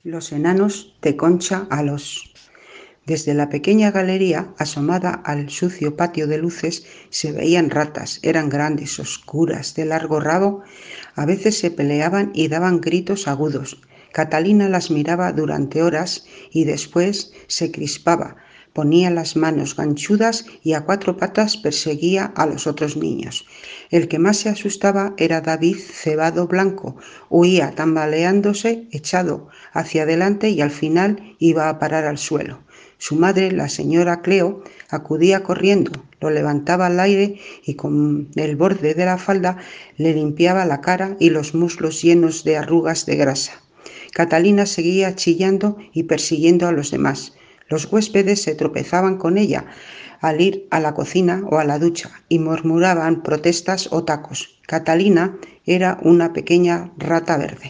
Los enanos de Concha Alós. Desde la pequeña galería, asomada al sucio patio de luces, se veían ratas. Eran grandes, oscuras, de largo rabo. A veces se peleaban y daban gritos agudos. Catalina las miraba durante horas y después se crispaba. Ponía las manos ganchudas y a cuatro patas perseguía a los otros niños. El que más se asustaba era David Cebado Blanco. Huía tambaleándose, echado hacia adelante, y al final iba a parar al suelo. Su madre, la señora Cleo, acudía corriendo, lo levantaba al aire y con el borde de la falda le limpiaba la cara y los muslos llenos de arrugas de grasa. Catalina seguía chillando y persiguiendo a los demás. Los huéspedes se tropezaban con ella al ir a la cocina o a la ducha y murmuraban protestas o tacos. Catalina era una pequeña rata verde.